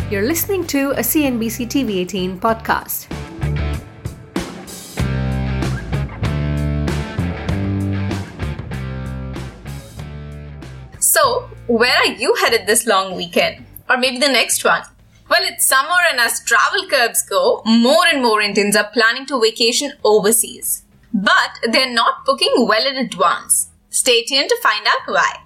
You're listening to a CNBC TV18 podcast. So, where are you headed this long weekend? Or maybe the next one? Well, it's summer and as travel curbs go, more and more Indians are planning to vacation overseas. But they're not booking well in advance. Stay tuned to find out why.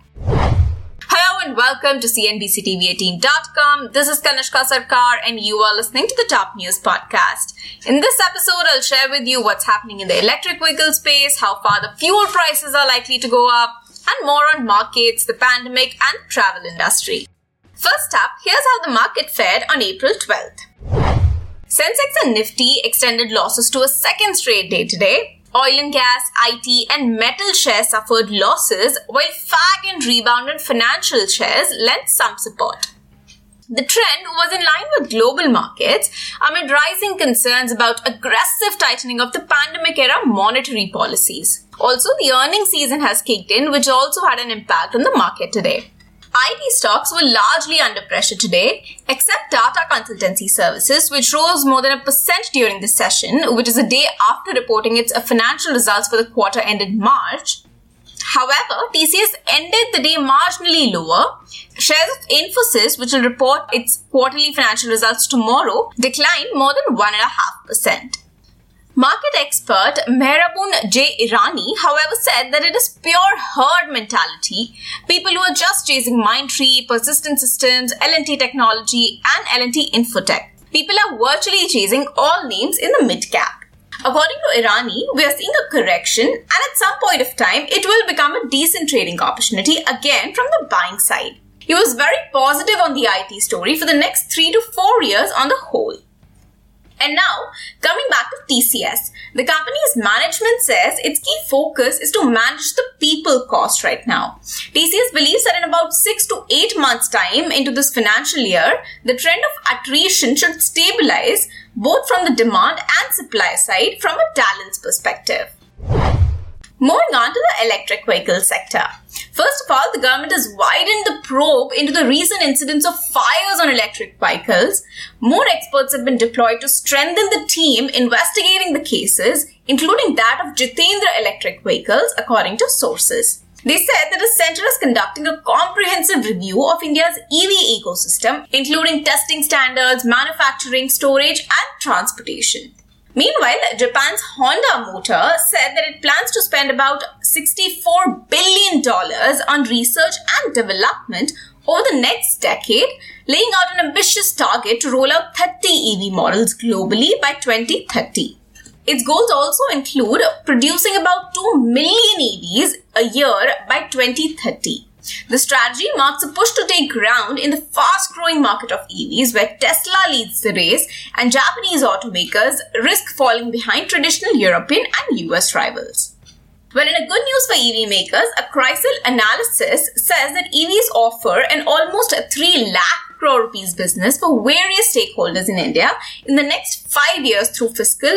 Hello and welcome to CNBCTV18.com. This is Kanishka Sarkar and you are listening to the Top News Podcast. In this episode, I'll share with you what's happening in the electric vehicle space, how far the fuel prices are likely to go up, and more on markets, the pandemic, and the travel industry. First up, here's how the market fared on April 12th. Sensex and Nifty extended losses to a second straight day today. Oil and gas, IT, and metal shares suffered losses, while FAG and rebounded financial shares lent some support. The trend was in line with global markets amid rising concerns about aggressive tightening of the pandemic-era monetary policies. Also, the earnings season has kicked in, which also had an impact on the market today. IT stocks were largely under pressure today, except Tata Consultancy Services, which rose more than 1% during the session, which is a day after reporting its financial results for the quarter ended March. However, TCS ended the day marginally lower. Shares of Infosys, which will report its quarterly financial results tomorrow, declined more than 1.5%. Market expert Mehraboon J. Irani, however, said that it is pure herd mentality. People who are just chasing Mindtree, Persistent Systems, L&T Technology, and L&T Infotech. People are virtually chasing all names in the mid-cap. According to Irani, we are seeing a correction and at some point of time, it will become a decent trading opportunity again from the buying side. He was very positive on the IT story for the next 3 to 4 years on the whole. And now, coming back to TCS, the company's management says its key focus is to manage the people cost right now. TCS believes that in about 6 to 8 months' time into this financial year, the trend of attrition should stabilize both from the demand and supply side from a talent's perspective. Moving on to the electric vehicle sector. First of all, the government has widened the probe into the recent incidents of fires on electric vehicles. More experts have been deployed to strengthen the team investigating the cases, including that of Jitendra Electric Vehicles, according to sources. They said that the centre is conducting a comprehensive review of India's EV ecosystem, including testing standards, manufacturing, storage, and transportation. Meanwhile, Japan's Honda Motor said that it plans to spend about $64 billion on research and development over the next decade, laying out an ambitious target to roll out 30 EV models globally by 2030. Its goals also include producing about 2 million EVs a year by 2030. The strategy marks a push to take ground in the fast-growing market of EVs where Tesla leads the race and Japanese automakers risk falling behind traditional European and US rivals. Well, in a good news for EV makers, a CRISIL analysis says that EVs offer an almost 3 lakh crore rupees business for various stakeholders in India in the next 5 years through fiscal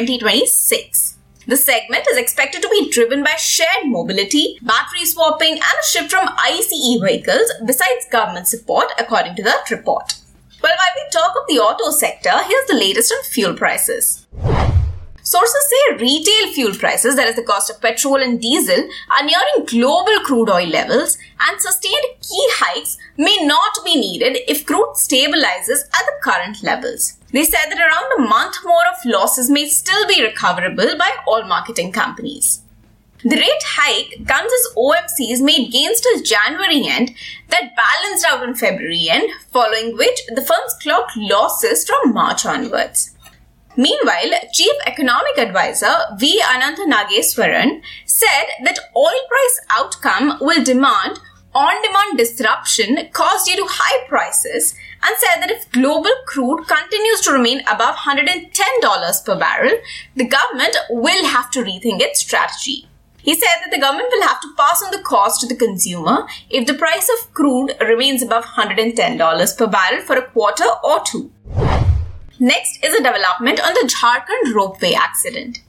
2026. The segment is expected to be driven by shared mobility, battery swapping, and a shift from ICE vehicles besides government support, according to that report. Well, while we talk of the auto sector, here's the latest on fuel prices. Sources say retail fuel prices, that is the cost of petrol and diesel, are nearing global crude oil levels and sustained key hikes may not be needed if crude stabilizes at the current levels. They said that around a month more of losses may still be recoverable by all marketing companies. The rate hike comes as OMCs made gains till January end that balanced out on February end, following which the firms clocked losses from March onwards. Meanwhile, Chief Economic Advisor V. Anantha Nageswaran said that oil price outcome will demand on-demand disruption caused due to high prices and said that if global crude continues to remain above $110 per barrel, the government will have to rethink its strategy. He said that the government will have to pass on the cost to the consumer if the price of crude remains above $110 per barrel for a quarter or two. Next is a development on the Jharkhand ropeway accident.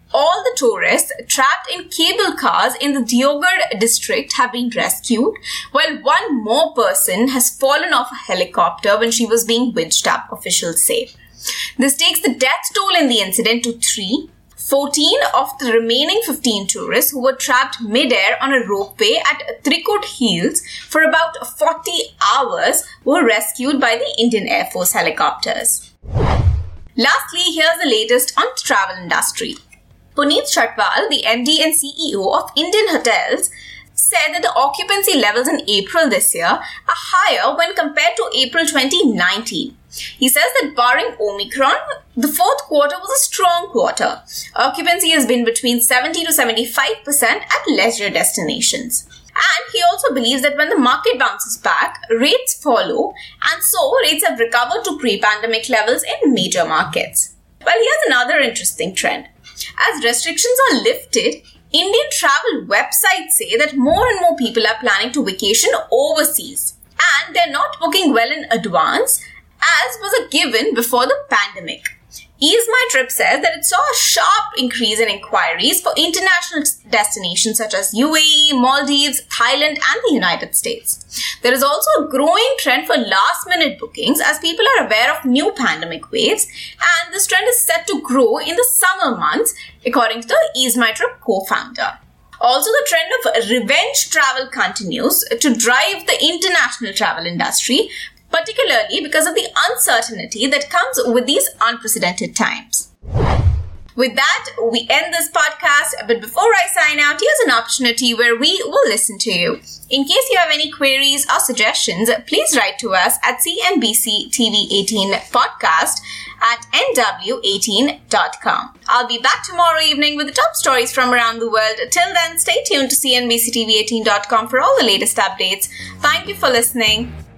all the tourists trapped in cable cars in the Deoghar district have been rescued, while one more person has fallen off a helicopter when she was being winched up, officials say. This takes the death toll in the incident to 3. 14 of the remaining 15 tourists who were trapped mid-air on a ropeway at Trikut Hills for about 40 hours were rescued by the Indian Air Force helicopters. Lastly, here's the latest on the travel industry. Puneet Chhatwal, the MD and CEO of Indian Hotels, said that the occupancy levels in April this year are higher when compared to April 2019. He says that barring Omicron, the fourth quarter was a strong quarter. Occupancy has been between 70 to 75% at leisure destinations. And he also believes that when the market bounces back, rates follow, and so rates have recovered to pre-pandemic levels in major markets. Well, here's another interesting trend. As restrictions are lifted, Indian travel websites say that more and more people are planning to vacation overseas, and they're not booking well in advance, as was a given before the pandemic. Ease My Trip says that it saw a sharp increase in inquiries for international destinations such as UAE, Maldives, Thailand, and the United States. There is also a growing trend for last-minute bookings as people are aware of new pandemic waves, and this trend is set to grow in the summer months, according to the Ease My Trip co-founder. Also, the trend of revenge travel continues to drive the international travel industry, particularly because of the uncertainty that comes with these unprecedented times. With that, we end this podcast, but before I sign out, here's an opportunity where we will listen to you. In case you have any queries or suggestions, please write to us at CNBC TV 18 podcast at nw18.com. I'll be back tomorrow evening with the top stories from around the world. Till then, stay tuned to CNBC TV 18.com for all the latest updates. Thank you for listening.